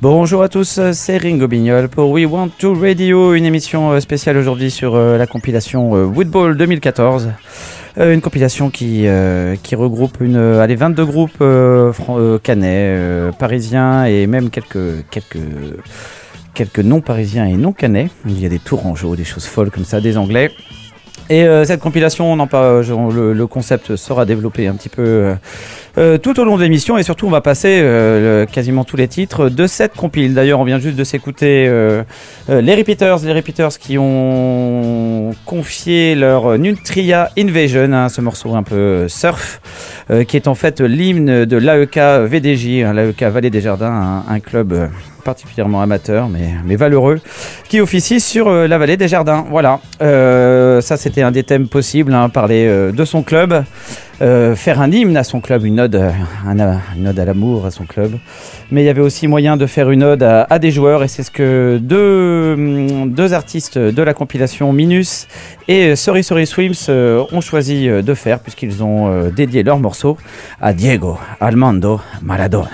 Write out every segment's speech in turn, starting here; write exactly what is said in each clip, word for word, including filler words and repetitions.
Bonjour à tous, c'est Ringo Bignol pour We Want to Radio, une émission spéciale aujourd'hui sur euh, la compilation euh, Woodball deux mille quatorze. Euh, une compilation qui, euh, qui regroupe une, allez, vingt-deux groupes euh, fran- euh, cannais, euh, parisiens et même quelques, quelques, quelques non-parisiens et non-cannais. Il y a des tourangeaux, des choses folles comme ça, des anglais. Et euh, cette compilation, on en parle, le, le concept sera développé un petit peu euh, euh, tout au long de l'émission, et surtout on va passer euh, le, quasiment tous les titres de cette compile. D'ailleurs, on vient juste de s'écouter euh, euh, les Repeaters, les Repeaters qui ont confié leur Nutria Invasion, hein, ce morceau un peu surf, euh, qui est en fait l'hymne de l'A E K V D J, hein, l'A E K Vallée des Jardins, un, un club euh, particulièrement amateur mais, mais valeureux, qui officie sur euh, la vallée des Jardins. Voilà, euh, ça c'était un des thèmes possibles, hein, parler euh, de son club, euh, faire un hymne à son club, une ode, un, une ode à l'amour à son club. Mais il y avait aussi moyen de faire une ode à, à des joueurs, et c'est ce que deux, deux artistes de la compilation, Minus et Sorry Sorry Swims, euh, ont choisi de faire, puisqu'ils ont euh, dédié leur morceau à Diego Armando Maradona.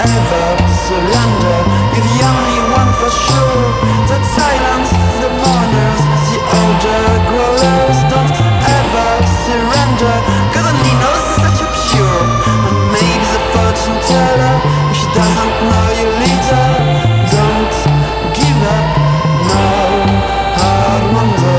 ever surrender. You're the only one for sure that silences the mourners, the older growers. Don't ever surrender, God only knows that you're pure. And maybe the fortune teller, if she doesn't know your leader, don't give up, no, Armando.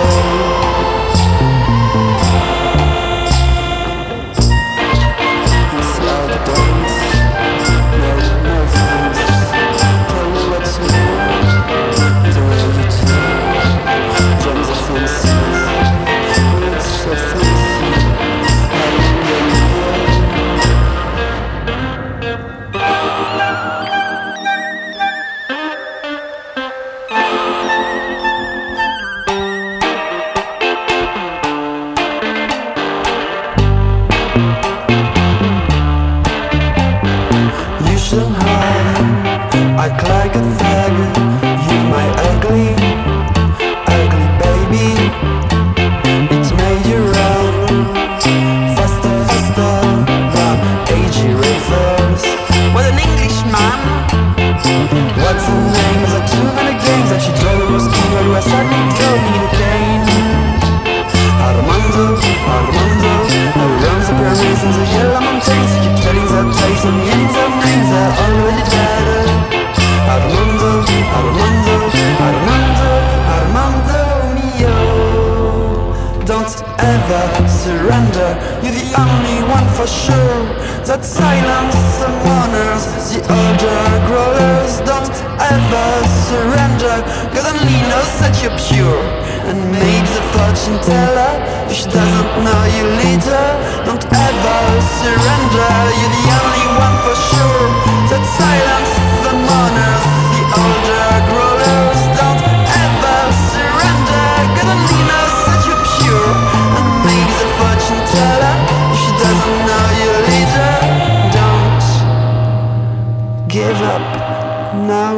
Act like a thug, you my ugly, ugly baby. It made you run faster, faster than A G Racers. What an Englishman! What's the name? Is there too many games that she drove was king or was suddenly throwing in pain? Armando, Armando, around the pyramids and the yellow mountains. Keep telling their tales and yelling their names, they're already dead. Armando, Armando, Armando, Armando mio. Don't ever surrender, you're the only one for sure that silence the mourners, the older growers. Don't ever surrender, God only knows that you're pure. And maybe the fortune teller, if she doesn't know your leader. Don't ever surrender, you're the only one for sure that silence the mourners, the older growers. Don't ever surrender, God only knows that you're pure. And maybe the fortune teller, if she doesn't know your leader. Don't give up now,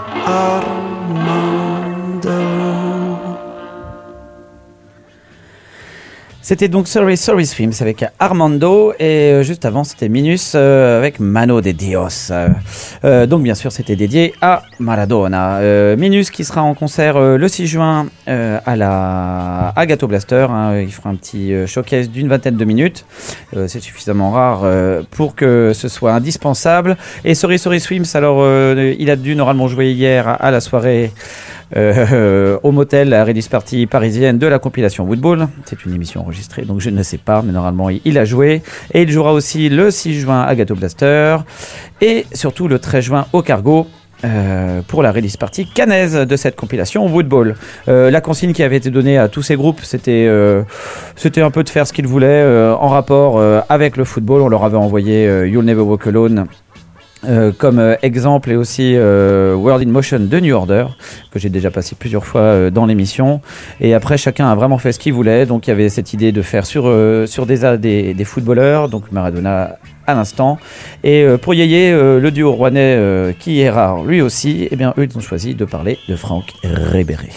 Armando. C'était donc Sorry Sorry Swims avec Armando et euh, juste avant c'était Minus euh, avec Mano de Dios. Euh, euh, donc bien sûr c'était dédié à Maradona. Euh, Minus qui sera en concert euh, le six juin euh, à la à Ghetto Blaster. Hein, il fera un petit euh, showcase d'une vingtaine de minutes. Euh, c'est suffisamment rare euh, pour que ce soit indispensable. Et Sorry Sorry Swims, alors euh, il a dû normalement jouer hier à, à la soirée. Euh, euh, au motel, la release party parisienne de la compilation Woodball. C'est une émission enregistrée, donc je ne sais pas, mais normalement il, il a joué. Et il jouera aussi le six juin à Ghetto Blaster et surtout le treize juin au Cargo. Euh, pour la release party cannaise de cette compilation Woodball. Euh, la consigne qui avait été donnée à tous ces groupes, c'était, euh, c'était un peu de faire ce qu'ils voulaient euh, en rapport euh, avec le football. On leur avait envoyé euh, You'll Never Walk Alone Euh, comme euh, exemple et aussi euh, World in Motion de New Order que j'ai déjà passé plusieurs fois euh, dans l'émission, et après chacun a vraiment fait ce qu'il voulait. Donc il y avait cette idée de faire sur, euh, sur des, des, des footballeurs, donc Maradona à l'instant, et euh, pour Yéyé euh, le duo rouennais euh, qui est rare lui aussi, et eh bien eux ils ont choisi de parler de Franck Ribéry.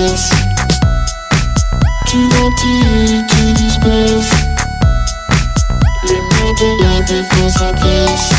space. Give up the empty space. Remember life it feels like this.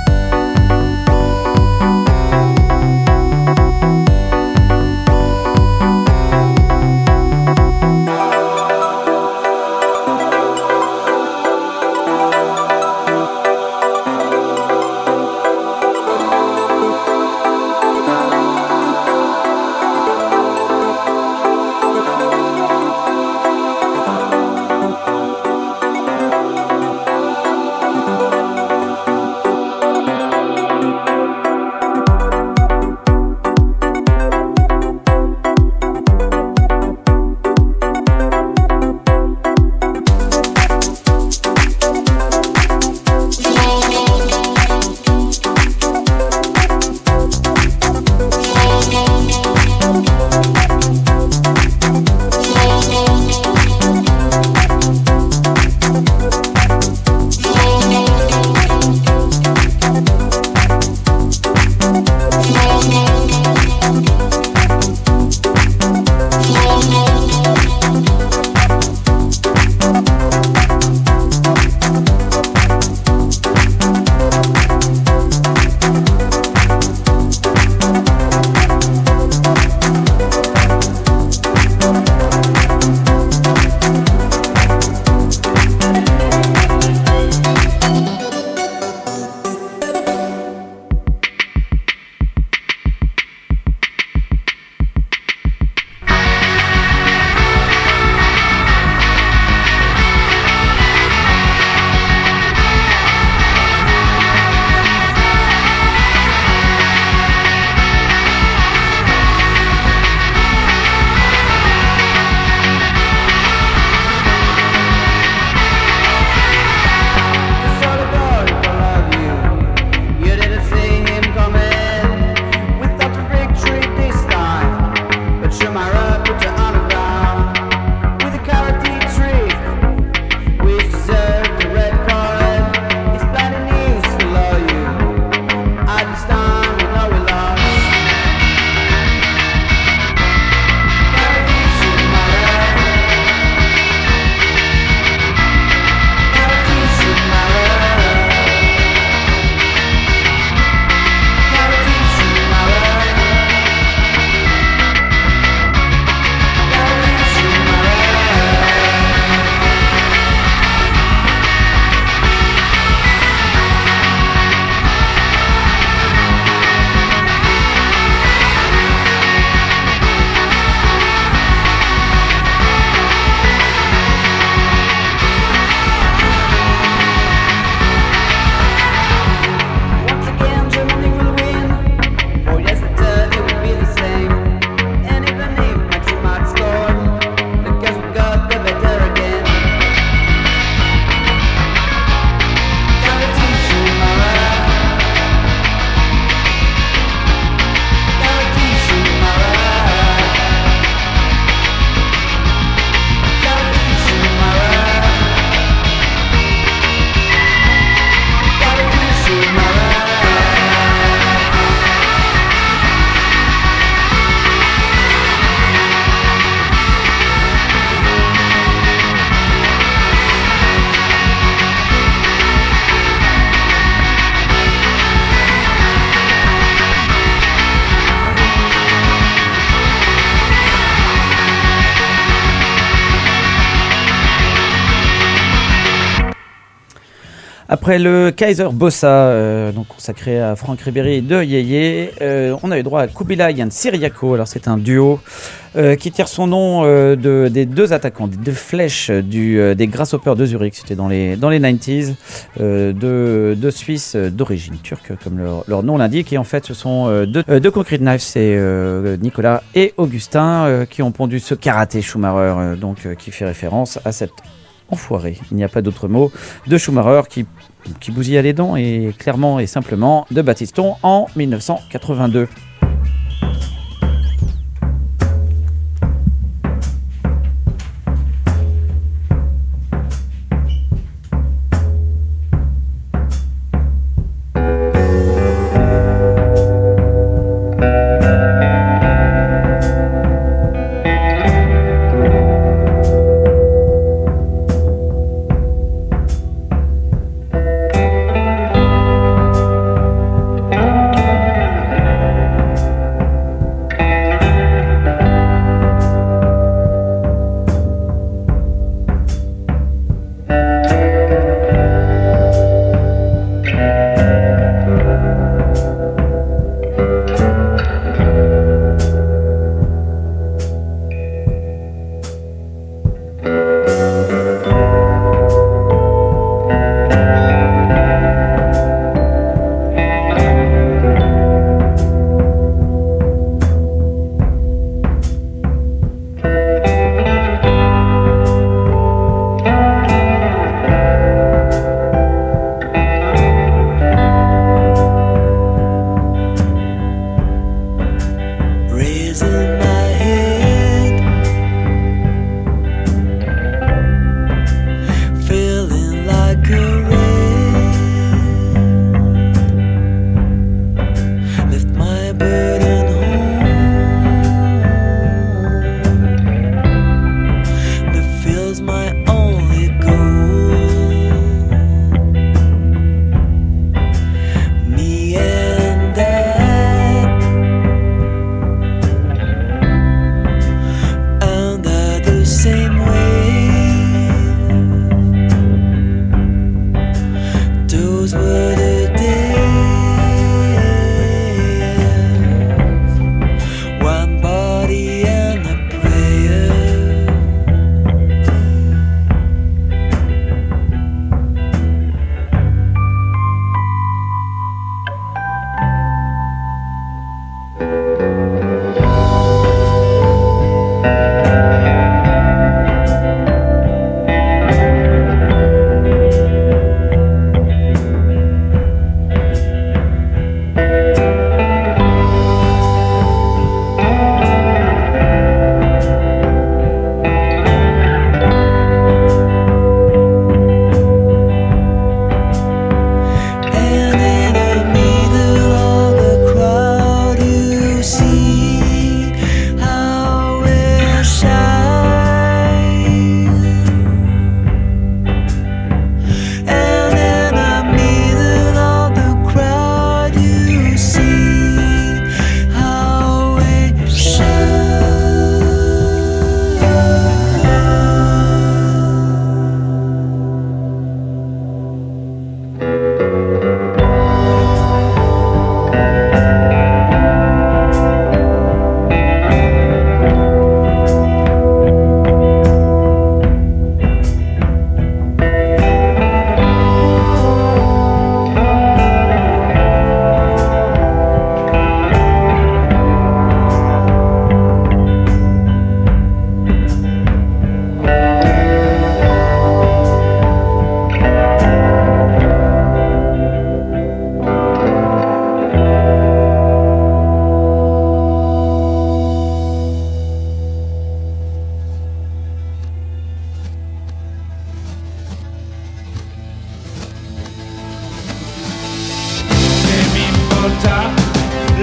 Après le Kaiser Bossa, euh, donc consacré à Franck Ribéry de Yéyé, euh, on a eu droit à Kubilai and Cyriaco. Alors c'est un duo euh, qui tire son nom euh, de, des deux attaquants, des deux flèches du, euh, des Grasshoppers de Zurich. C'était dans les, dans les quatre-vingt-dix, euh, deux, deux Suisses d'origine turque, comme leur, leur nom l'indique. Et en fait, ce sont euh, deux, euh, deux Concrete Knives, c'est euh, Nicolas et Augustin, euh, qui ont pondu ce karaté Schumacher, euh, donc, euh, qui fait référence à cette enfoiré, il n'y a pas d'autre mot, de Schumacher qui, qui bousilla les dents et clairement et simplement de Battiston en dix-neuf cent quatre-vingt-deux.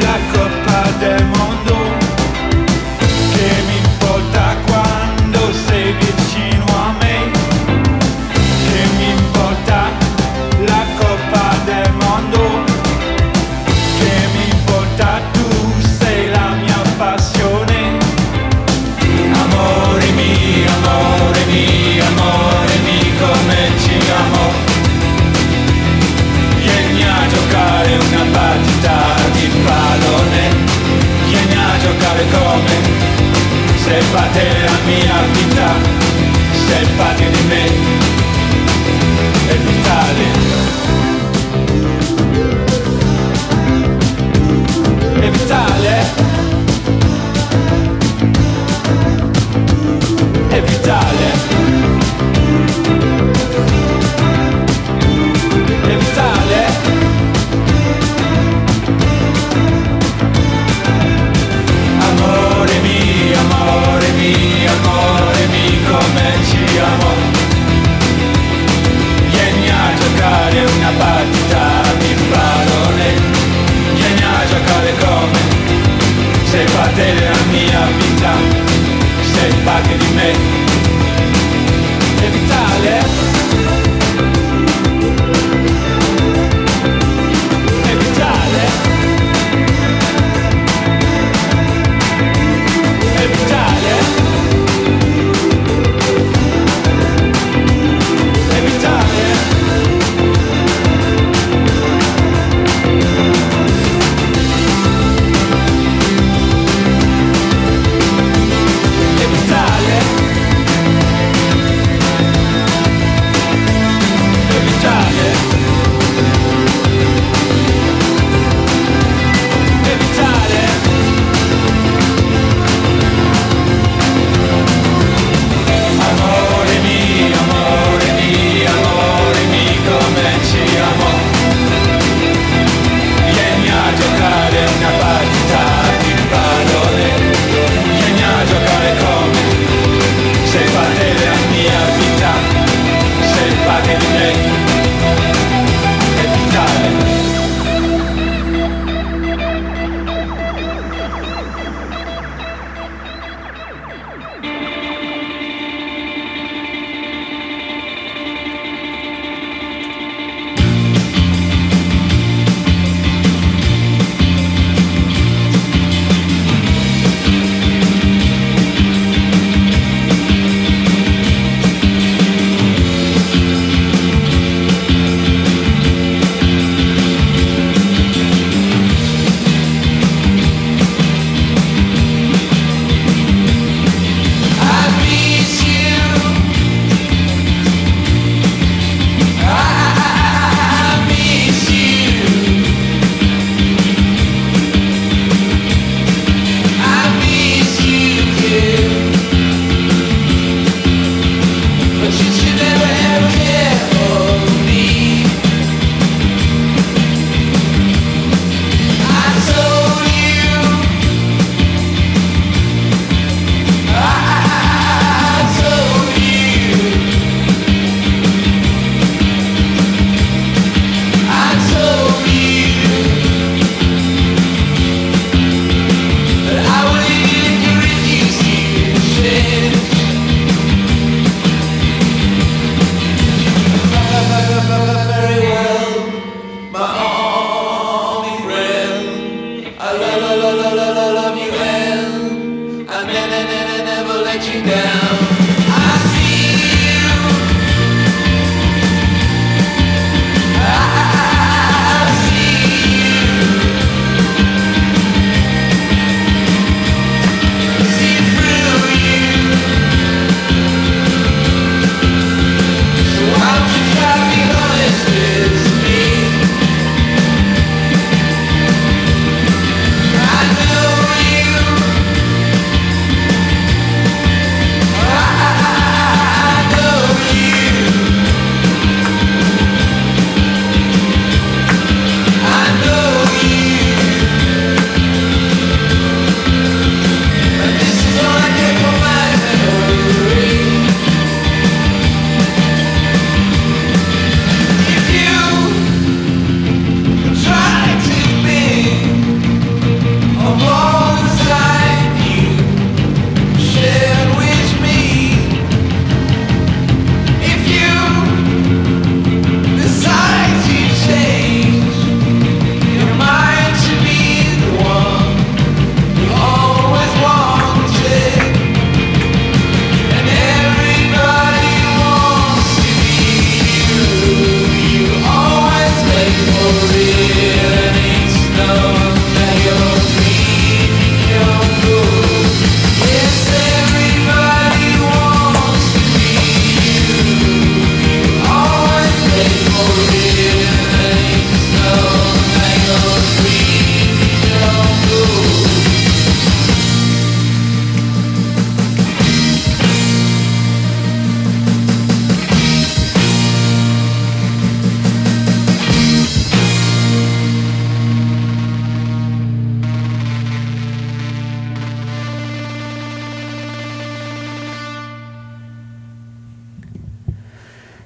la Coppa del Mondo. Che mi importa quando sei vicino a me? Che mi importa la Coppa del Mondo? Che mi importa, tu sei la mia passione. Amore mio, amore mio, amore mio, come ci amo. Vieni a giocare una partita di pallone. Vieni a giocare come sei parte della mia vita, sei parte di me, è vitale, è vitale, è vitale, è vitale. Amore mio, amore mio, amore mio, come ci amo. Vieni a giocare una partita di pallone. Vieni a giocare come sei parte della mia vita, sei parte di me, è vitale, è vitale, è vitale, è vitale. È vitale, è vitale, è vitale. Amore mio, amore mio, amore mio, come ci amo. Vieni a giocare una partita di pallone. Vieni a giocare come sei parte della mia vita, sei parte di me, è vitale. I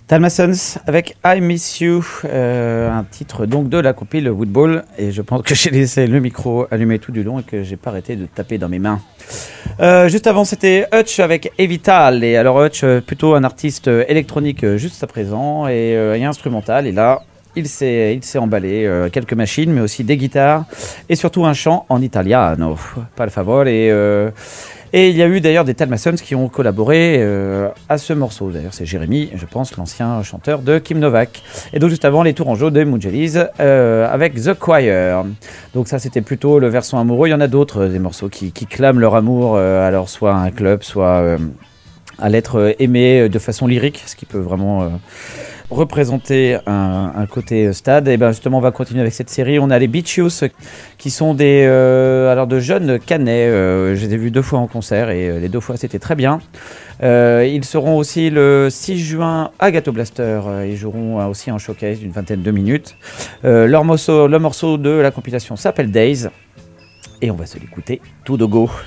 Talmasons avec I Miss You, euh, un titre donc de la compile Woodball, et je pense que j'ai laissé le micro allumé tout du long et que j'ai pas arrêté de taper dans mes mains. Euh, juste avant c'était Hutch avec Evital, et alors Hutch euh, plutôt un artiste euh, électronique euh, juste à présent et, euh, et instrumental, et là il s'est, il s'est emballé euh, quelques machines mais aussi des guitares et surtout un chant en italiano, pas le favore, et euh, Et il y a eu d'ailleurs des Talmasons qui ont collaboré euh, à ce morceau. D'ailleurs, c'est Jérémy, je pense, l'ancien chanteur de Kim Novak. Et donc, juste avant, les Tourangeaux de Moonjellies euh, avec The Choir. Donc, ça, c'était plutôt le versant amoureux. Il y en a d'autres, des morceaux qui, qui clament leur amour, euh, alors soit à un club, soit euh, à l'être aimé de façon lyrique, ce qui peut vraiment euh, représenter un, un côté stade. Et bien justement, on va continuer avec cette série. On a les Beach Youth, qui sont des euh, alors de jeunes Canets. Euh, je les ai vus deux fois en concert et euh, les deux fois c'était très bien. Euh, ils seront aussi le six juin à Ghetto Blaster. Euh, ils joueront euh, aussi un showcase d'une vingtaine de minutes. Euh, leur morceau, le morceau de la compilation s'appelle Days et on va se l'écouter tout de go.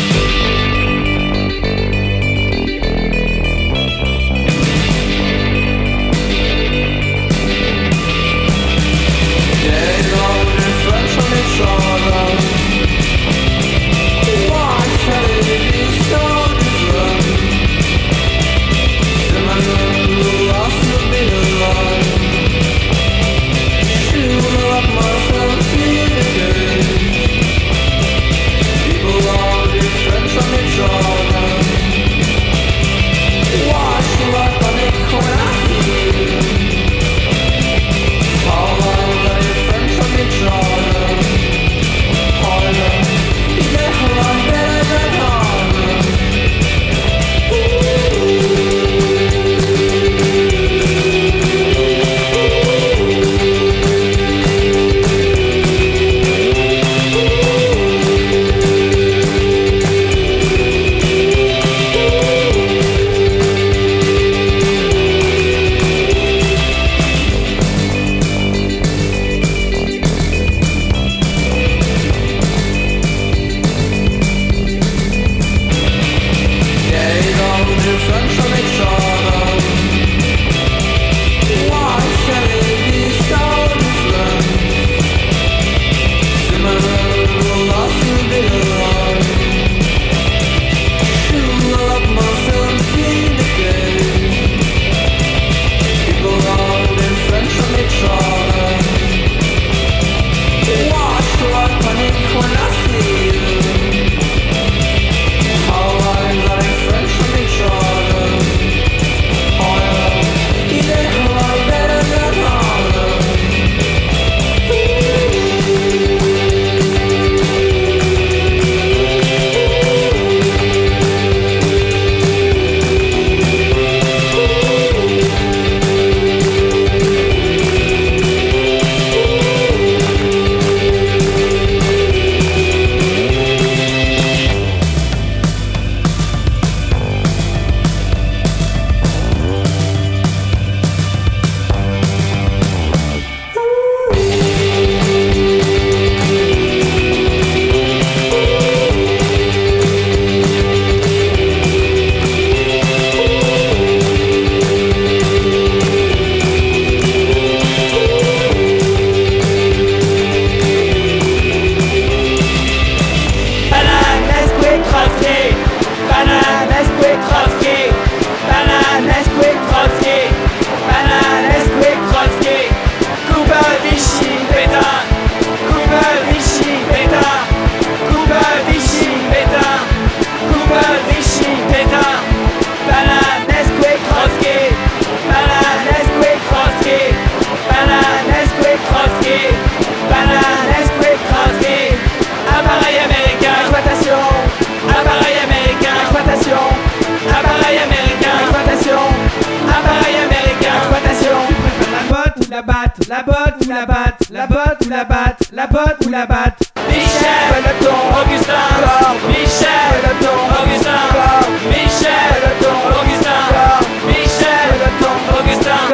La botte ou la batte, la botte ou la batte, la botte ou la batte. Michel, peloton, Augustin, Michel, peloton, Augustin, Michel, peloton, Augustin, Michel, peloton, Augustin.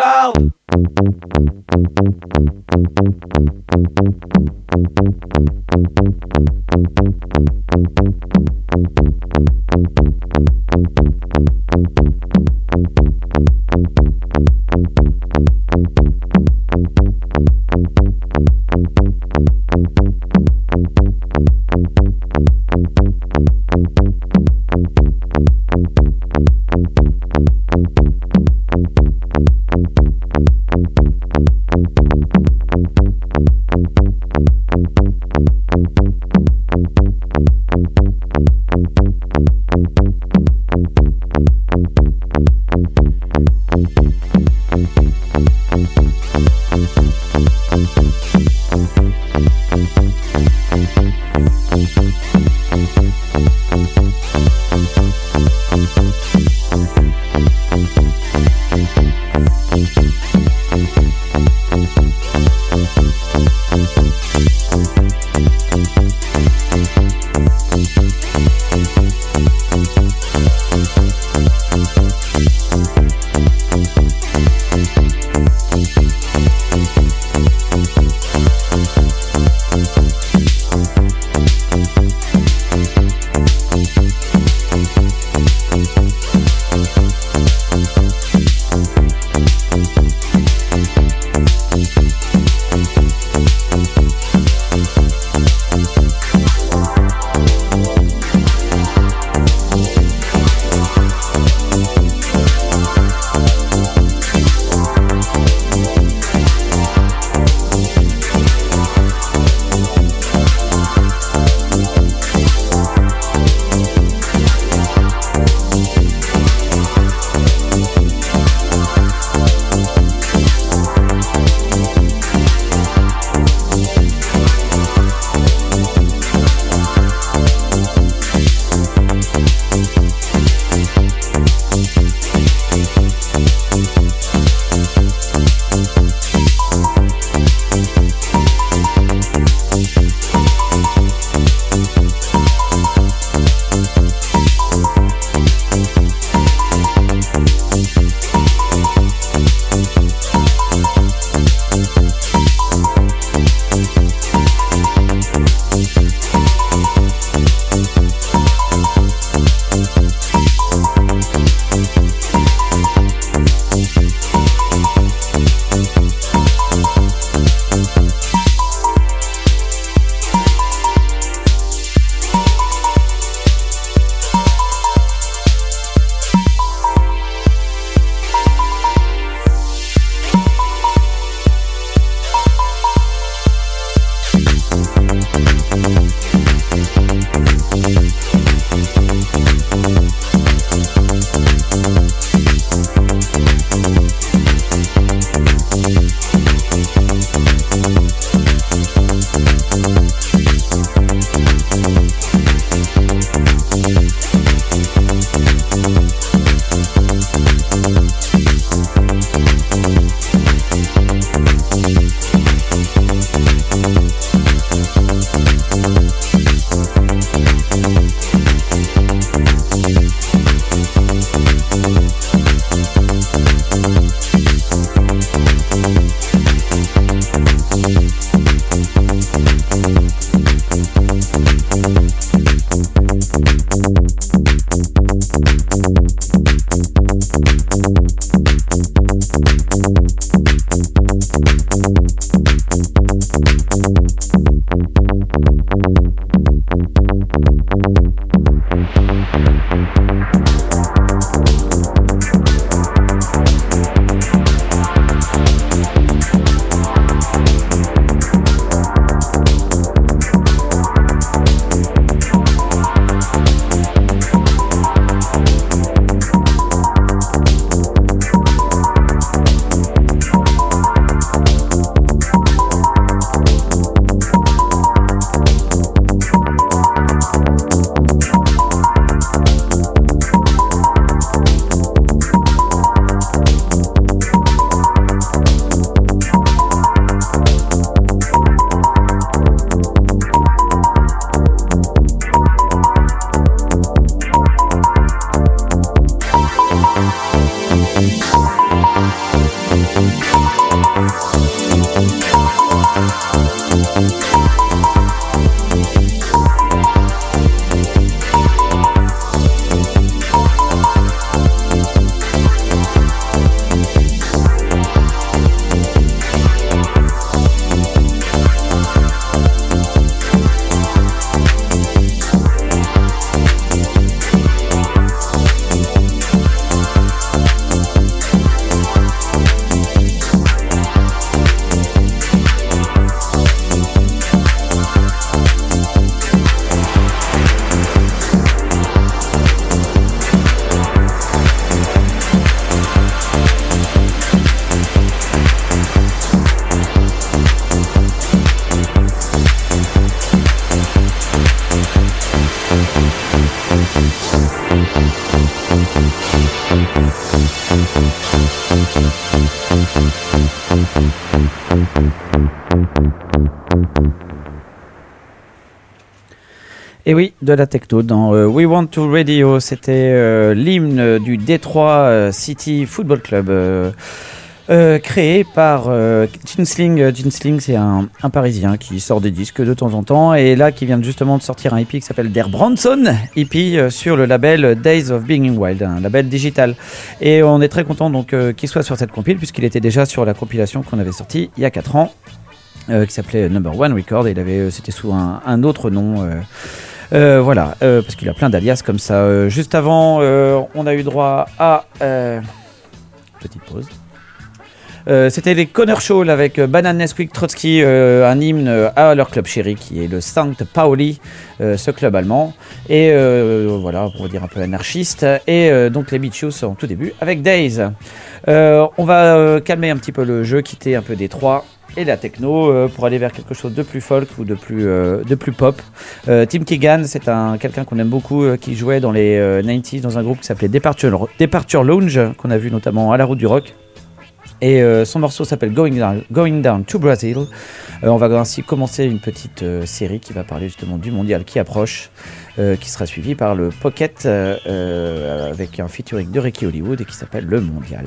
Et oui, de la techno dans euh, We Want to Radio, c'était euh, l'hymne du Detroit euh, City Football Club, euh, euh, créé par euh, Ginsling. Ginsling, c'est un, un Parisien qui sort des disques de temps en temps, et là qui vient justement de sortir un hippie qui s'appelle Der Bronson hippie euh, sur le label Days of Being Wild, un label digital. Et on est très content donc euh, qu'il soit sur cette compile, puisqu'il était déjà sur la compilation qu'on avait sortie il y a quatre ans, euh, qui s'appelait Number One Record, et il avait, euh, c'était sous un, un autre nom. Euh, Euh, voilà, euh, parce qu'il a plein d'alias comme ça. Euh, juste avant, euh, on a eu droit à... Euh, petite pause. Euh, c'était les Connor Show avec Banan Nesquik Trotsky, euh, un hymne à leur club chéri qui est le Sankt Pauli, euh, ce club allemand. Et euh, voilà, on va dire un peu anarchiste. Et euh, donc les Beaches en tout début avec Days. Euh, on va euh, calmer un petit peu le jeu, quitter un peu Détroit et la techno euh, pour aller vers quelque chose de plus folk ou de plus, euh, de plus pop. Euh, Tim Keegan, c'est un, quelqu'un qu'on aime beaucoup, euh, qui jouait dans les euh, quatre-vingt-dix dans un groupe qui s'appelait Departure, Departure Lounge, qu'on a vu notamment à la Route du Rock. Et euh, son morceau s'appelle Going Down, Going Down to Brazil. Euh, on va ainsi commencer une petite euh, série qui va parler justement du mondial qui approche, euh, qui sera suivie par le Pocket euh, euh, avec un featuring de Ricky Hollywood et qui s'appelle Le Mondial.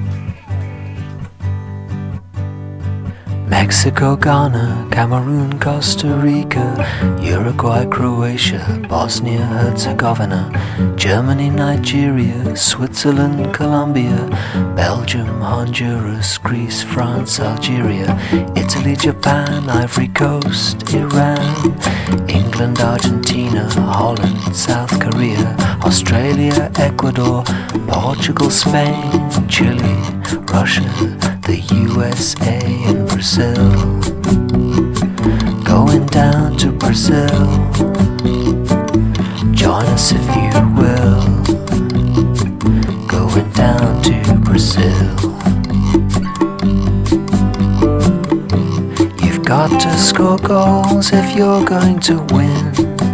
Mexico, Ghana, Cameroon, Costa Rica, Uruguay, Croatia, Bosnia, Herzegovina, Germany, Nigeria, Switzerland, Colombia, Belgium, Honduras, Greece, France, Algeria, Italy, Japan, Ivory Coast, Iran, England, Argentina, Holland, South Korea, Australia, Ecuador, Portugal, Spain, Chile, Russia, the U S A and Brazil. Going down to Brazil. Join us if you will. Going down to Brazil. You've got to score goals if you're going to win.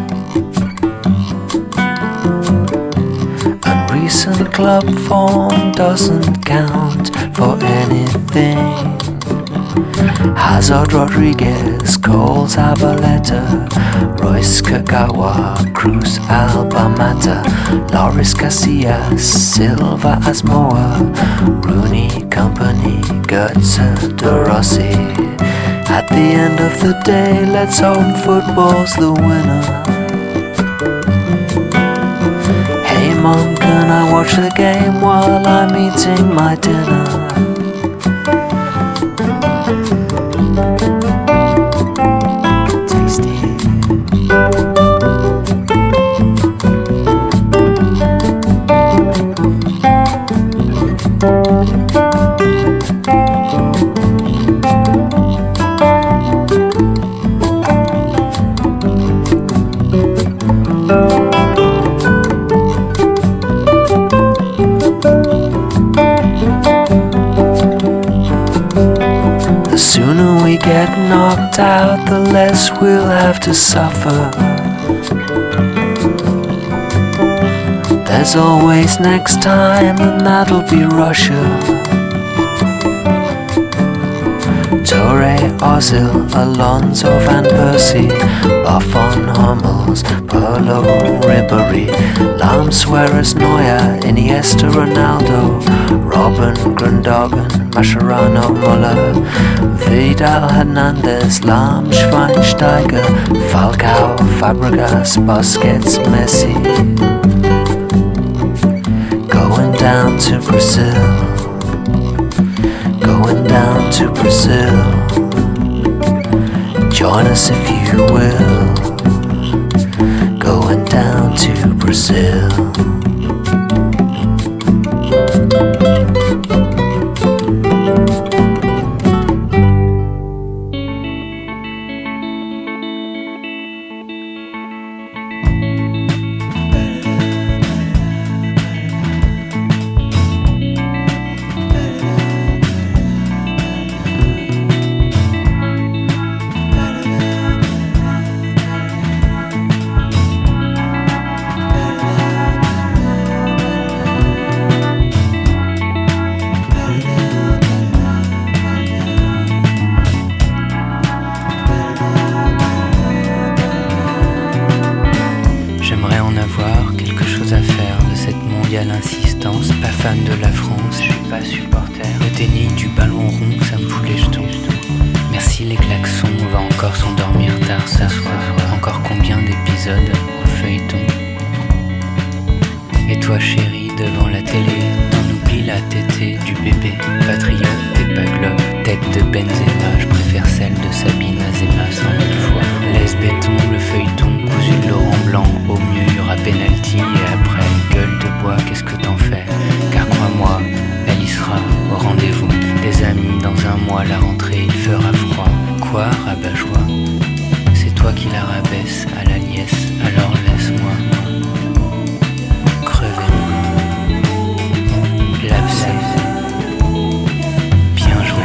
And recent club form doesn't count for anything. Hazard, Rodriguez, Coles, Abaleta, Royce, Kagawa, Cruz, Alba Mata, Loris, Casillas, Silva, Asmoa, Rooney, Company, Götze, De Rossi. At the end of the day, let's hope football's the winner. Hey mom, can I watch the game while I'm eating my dinner? Knocked out, the less we'll have to suffer. There's always next time, and that'll be Russia. Torre, Ozil, Alonso, Van Persie, Buffon, Hummels, Pirlo, Ribéry, Lahm, Suarez, Neuer, Iniesta, Ronaldo, Robben, Grundagen, Mascherano, Muller, Vidal, Hernandez, Lahm, Schweinsteiger, Falcao, Fabregas, Busquets, Messi. Going down to Brazil. Going down to Brazil. Join us if you will. Going down to Brazil. s'asseoir. Encore combien d'épisodes au feuilleton? Et toi chérie devant la télé, on oublie la tétée du bébé. Patriote des paglops, tête de Benzema, je préfère celle de Sabine Azema cent mille fois. Laisse béton, le feuilleton, cousu de Laurent Blanc. Au mieux il y aura penalty et après gueule de bois, qu'est-ce que t'en fais? Car crois-moi, elle y sera au rendez-vous. Des amis dans un mois, la rentrée il fera froid. Quoi, rabat-joie? C'est toi qui la rabaisse à la liesse, alors laisse-moi crever. L'abcès, bien joué.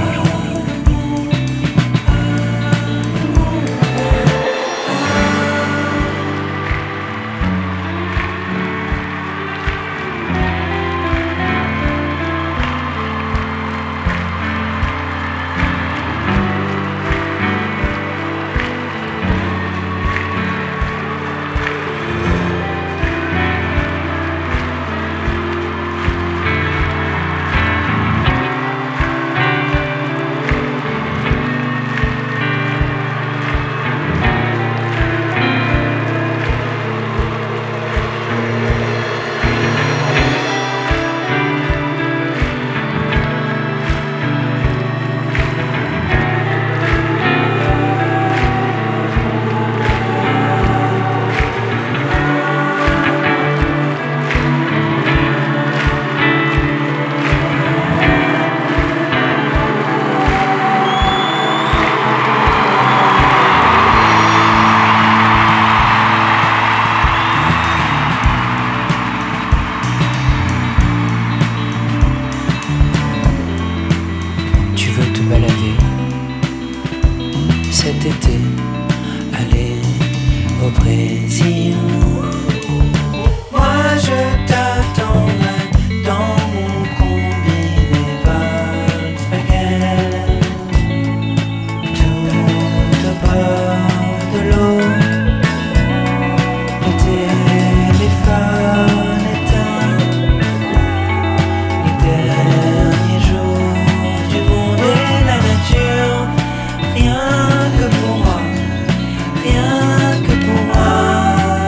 Rien que pour moi, rien que pour moi.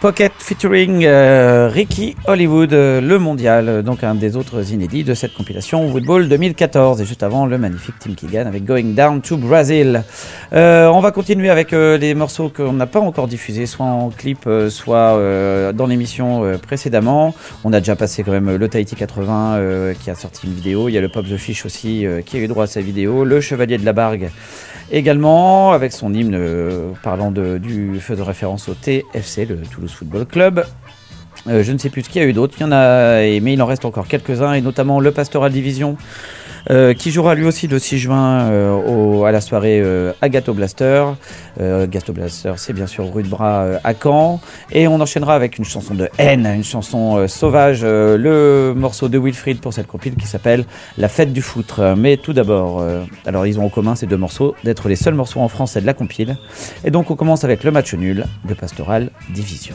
Pocket featuring euh, Ricky Hollywood, euh, le mondial, euh, donc un des autres inédits de cette compilation Woodball deux mille quatorze. Et juste avant, le magnifique Tim Keegan avec Going Down to Brazil. Euh, on va continuer avec euh, les morceaux qu'on n'a pas encore diffusés, soit en clip, euh, soit euh, dans l'émission euh, précédemment. On a déjà passé quand même le Tahiti quatre-vingts euh, qui a sorti une vidéo. Il y a le Pop the Fish aussi euh, qui a eu droit à sa vidéo. Le Chevalier de la Bargue également, avec son hymne euh, parlant de, du faisant référence au T F C, le Toulouse Football Club. Euh, je ne sais plus ce qu'il y a eu d'autre, il y en a, mais il en reste encore quelques-uns, et notamment le Pastoral Division, euh, qui jouera lui aussi le six juin euh, au, à la soirée euh, à Gâteau Blaster. Euh, Gâteau Blaster, c'est bien sûr rue de Bras euh, à Caen. Et on enchaînera avec une chanson de haine, une chanson euh, sauvage, euh, le morceau de Wilfried pour cette compile qui s'appelle La Fête du Foutre. Mais tout d'abord, euh, alors ils ont en commun ces deux morceaux d'être les seuls morceaux en français de la compile. Et donc on commence avec le match nul de Pastoral Division.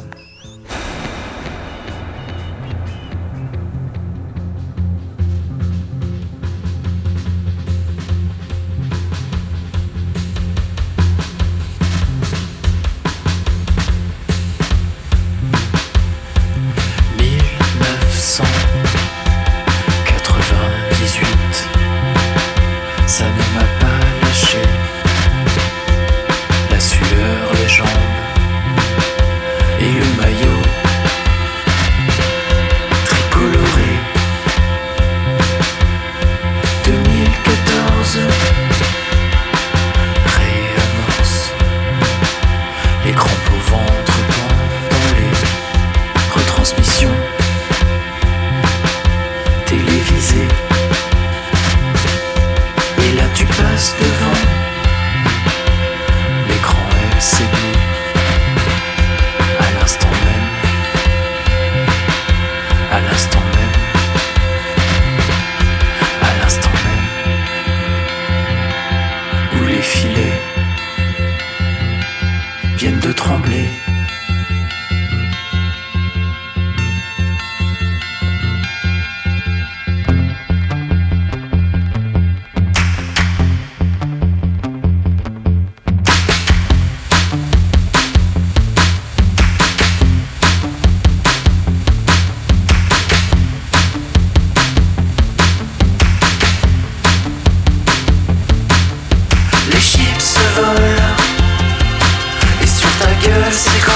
C'est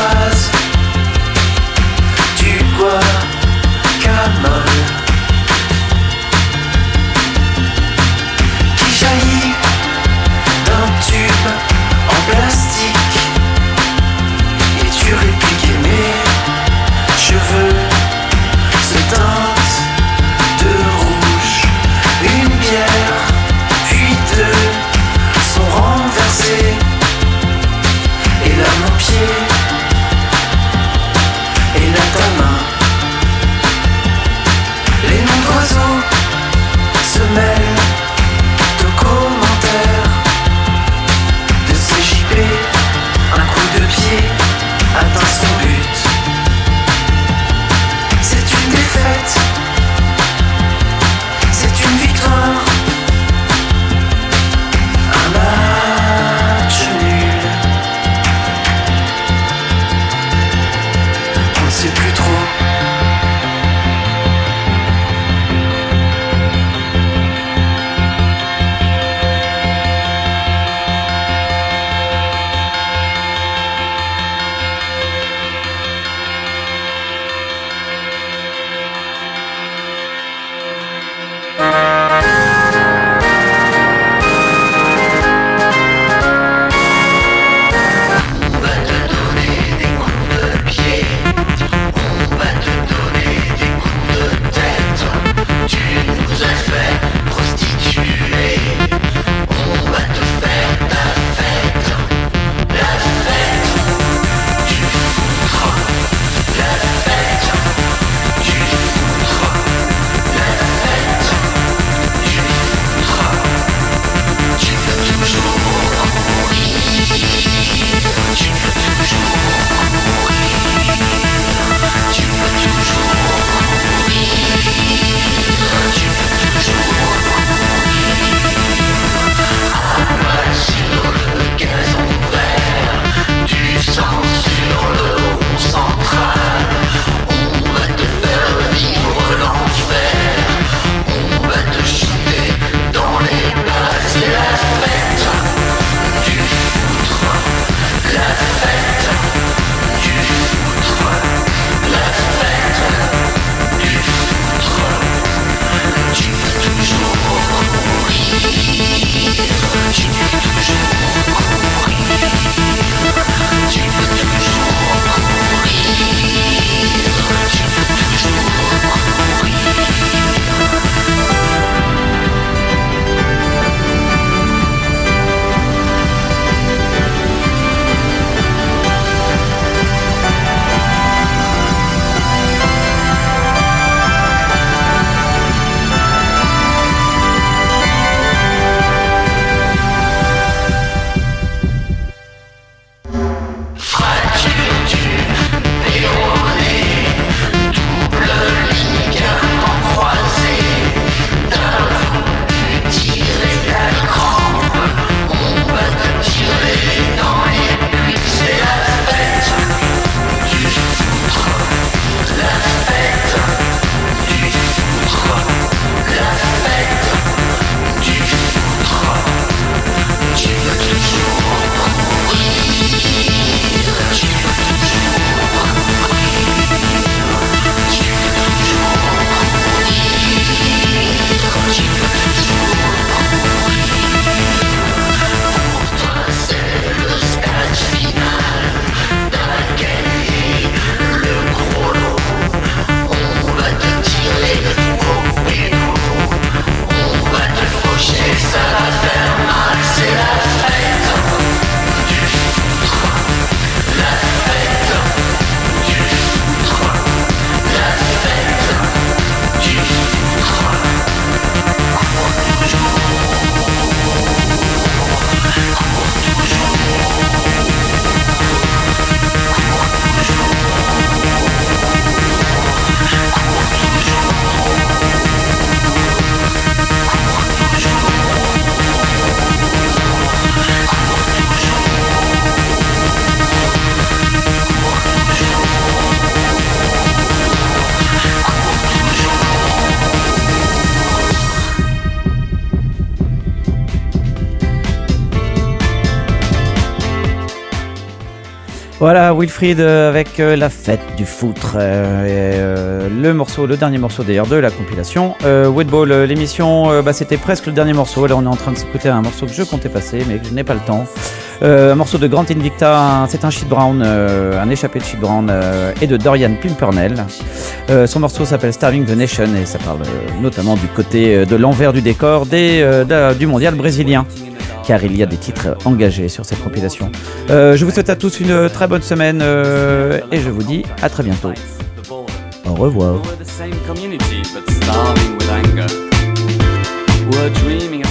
Voilà, Wilfried euh, avec euh, la fête du foutre, euh, et, euh, le morceau, le dernier morceau d'ailleurs de la compilation euh, Weedball. euh, L'émission, euh, bah, c'était presque le dernier morceau. Là, on est en train de s'écouter un morceau que je comptais passer, mais que je n'ai pas le temps. Euh, un morceau de Grand Invicta, un, c'est un Shit Brown, euh, un échappé de Shit Brown euh, et de Dorian Pimpernel. Euh, son morceau s'appelle Starving the Nation et ça parle euh, notamment du côté euh, de l'envers du décor des, euh, de, du mondial brésilien, car il y a des titres engagés sur cette compilation. Euh, je vous souhaite à tous une très bonne semaine euh, et je vous dis à très bientôt. Au revoir. We're the same community, but starving with anger. We're dreaming